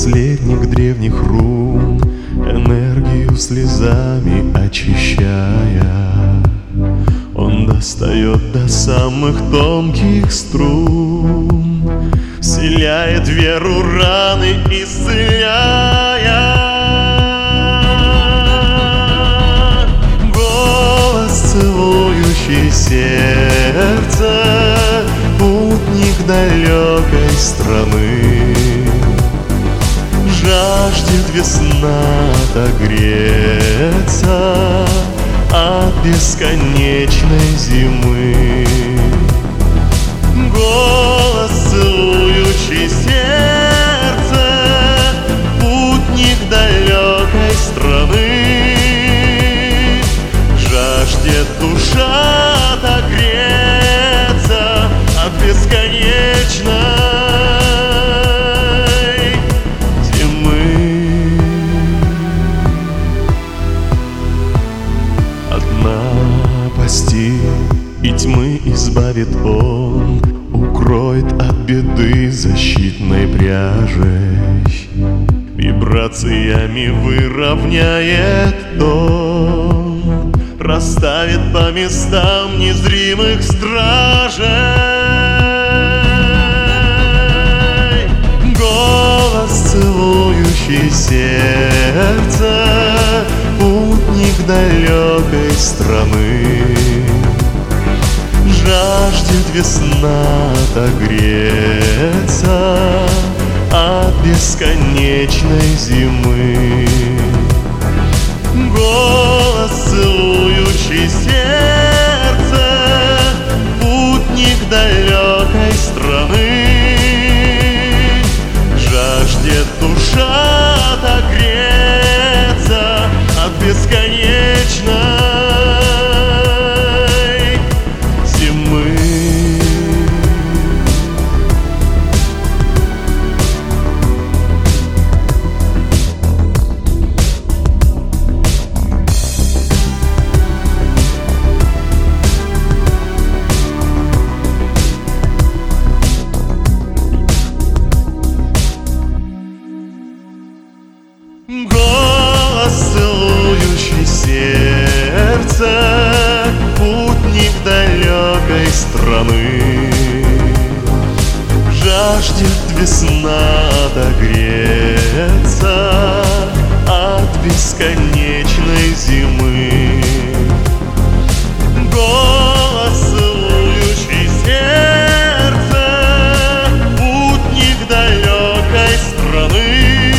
наследник древних рун, энергию слезами очищая, он достает до самых тонких струн, вселяет веру, раны исцеляя. Голос, целующий сердце, путник далекой страны, жаждет весна отогреться от бесконечной зимы. Голос, целующий сердце, путник далекой страны, жаждет душа отогреться от бесконечной зимы. Одна постель и тьмы избавит он, укроет от беды защитной пряжей, вибрациями выровняет дом, расставит по местам незримых стражей. Голос, целующий сердце, путник далекой страны, жаждет весна отогреться от бесконечной зимы. Голос, целующий сердце, путник далекой страны, жаждет душа отогреться от бесконечной зимы. Голос, целующий сердце, путник далекой страны, жаждет весна отогреться от бесконечной зимы. Голос, целующий сердце, путник далекой страны,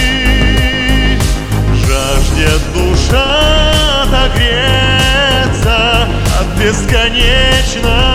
жаждет душа отогреться от бесконечной